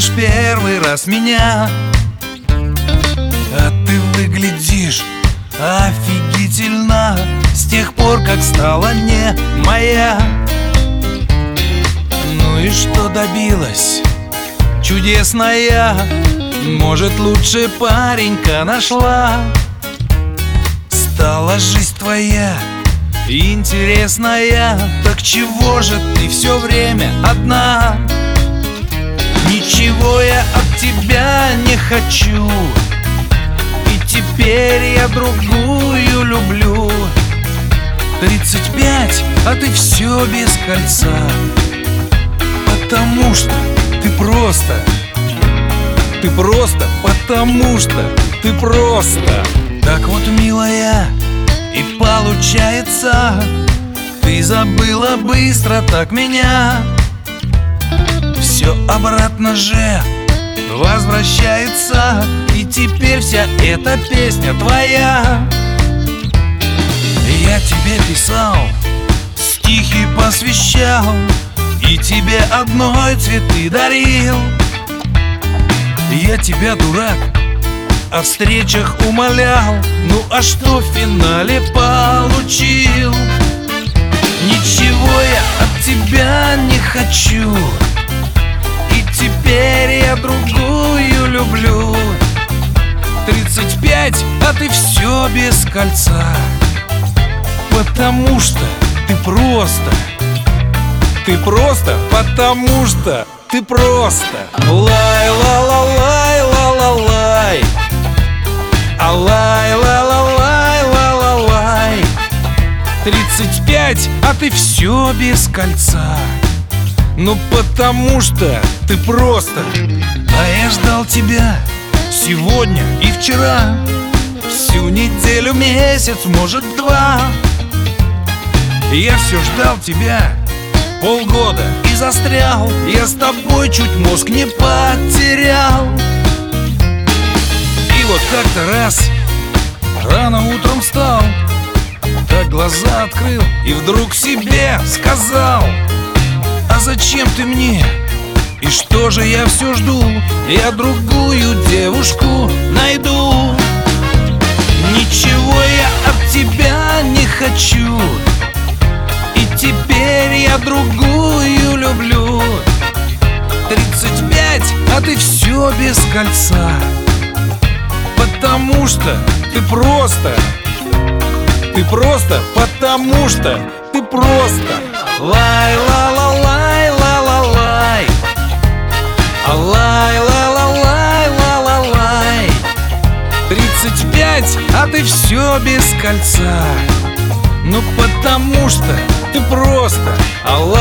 видишь первый раз меня, а ты выглядишь офигительно с тех пор, как стала не моя. Ну и что добилась чудесная? Может, лучше паренька нашла? Стала жизнь твоя интересная, так чего же ты все время одна? Ничего я от тебя не хочу, и теперь я другую люблю. 35, а ты все без кольца, потому что ты просто, потому что ты просто. Так вот, милая, и получается, ты забыла быстро так меня. Все обратно же возвращается, и теперь вся эта песня твоя. Я тебе писал, стихи посвящал, и тебе одной цветы дарил. Я тебя, дурак, о встречах умолял, ну а что в финале получил? Ничего я от тебя не хочу, и теперь я другую люблю. 35, а ты все без кольца, потому что ты просто, потому что ты просто. Лай-ла-ла-лай-ла-ла-лай, алай-ла-ла-лай-ла-ла-лай. 35, а ты все без кольца, ну потому что ты просто. А я ждал тебя сегодня и вчера, всю неделю, месяц, может, два. Я все ждал тебя полгода и застрял. Я с тобой чуть мозг не потерял. И вот как-то раз рано утром встал, так глаза открыл и вдруг себе сказал: а зачем ты мне? И что же я все жду? Я другую девушку найду. Ничего я от тебя не хочу, и теперь я другую люблю. 35, а ты все без кольца, потому что ты просто, потому что ты просто. Лай-ла-ла-лай-ла-ла-лай, алай-ла-ла-лай-ла-ла-лай. 35, а ты все без кольца, ну потому что ты просто.